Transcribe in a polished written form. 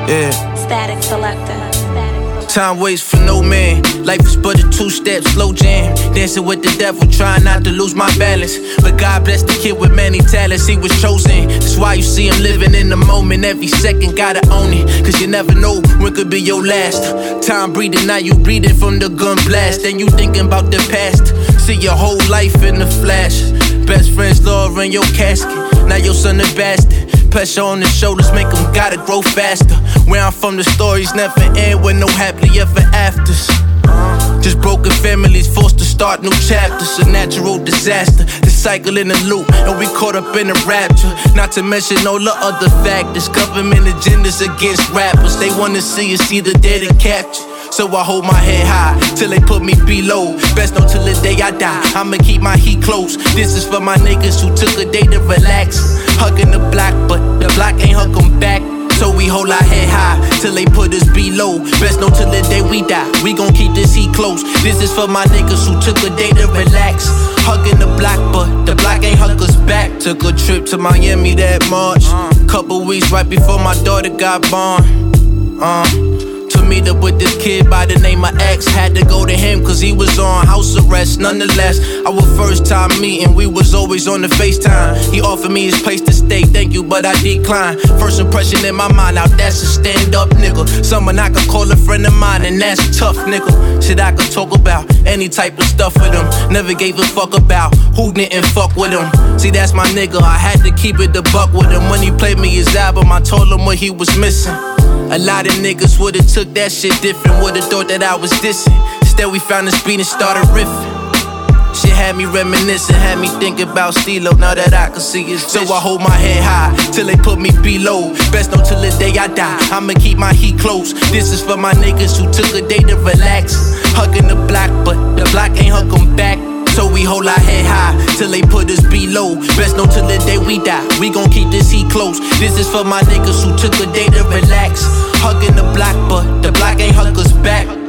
Yeah. Static Selector. Time waits for no man. Life is but a two-step slow jam. Dancing with the devil, trying not to lose my balance. But God bless the kid with many talents, he was chosen. That's why you see him living in the moment. Every second gotta own it, cause you never know when could be your last. Time breathing, now you breathing from the gun blast. Then you thinking about the past, see your whole life in the flash. Best friends love in your casket, now your son a bastard. Pressure on the shoulders make them gotta grow faster. Where I'm from, the stories never end with no happily ever afters. Just broken families forced to start new chapters. A natural disaster, the cycle in the loop, and we caught up in the rapture. Not to mention all the other factors. Government agendas against rappers. They wanna see us either dead or captured. So I hold my head high till they put me below. Best know till the day I die, I'ma keep my heat close. This is for my niggas who took a day to relax. Hugging the block, but the block ain't hug 'em back. So we hold our head high till they put us below. Best know till the day we die, we gon' keep this heat close. This is for my niggas who took a day to relax. Hugging the block, but the block ain't hug us back. Took a trip to Miami that March. Couple weeks right before my daughter got born. To meet up with this kid by the name of X. Had to go to him cause he was on house arrest. Nonetheless, our first time meeting, we was always on the FaceTime. He offered me his place to stay, thank you, but I declined. First impression in my mind, now that's a stand-up nigga. Someone I could call a friend of mine, and that's tough, nigga. Shit I could talk about, any type of stuff with him. Never gave a fuck about who didn't fuck with him. See, that's my nigga, I had to keep it a buck with him. When he played me his album, I told him what he was missing. A lot of niggas would've took that shit different, would've thought that I was dissing. Instead we found the beat and started riffing. Shit had me reminiscing, had me thinking about Stilo, now that I can see his vision. So I hold my head high till they put me below. Best know till the day I die, I'ma keep my heat close. This is for my niggas who took a day to relax. Hugging the block, but the block ain't hug 'em back. So we hold our head high till they put us below. Best know till the day we die, we gon' keep this heat close. This is for my niggas who took a day to relax. Hugging the block, but the block ain't hug us back.